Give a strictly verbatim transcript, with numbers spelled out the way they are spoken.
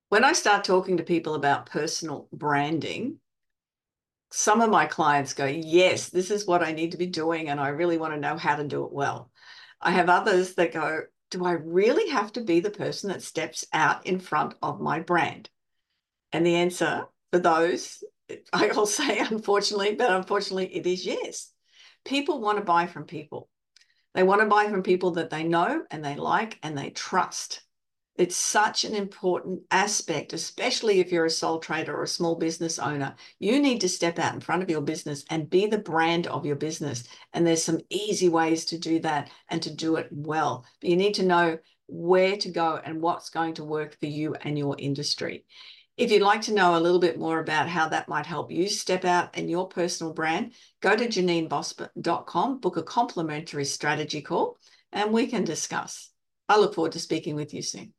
When I start talking to people about personal branding, some of my clients go, yes, this is what I need to be doing, and I really want to know how to do it well. I have others that go, do I really have to be the person that steps out in front of my brand? And the answer for those, I'll say unfortunately, but unfortunately it is yes. People want to buy from people. They want to buy from people that they know and they like and they trust. It's such an important aspect, especially if you're a sole trader or a small business owner. You need to step out in front of your business and be the brand of your business. And there's some easy ways to do that and to do it well. But you need to know where to go and what's going to work for you and your industry. If you'd like to know a little bit more about how that might help you step out in your personal brand, go to janine bosbet dot com, book a complimentary strategy call, and we can discuss. I look forward to speaking with you soon.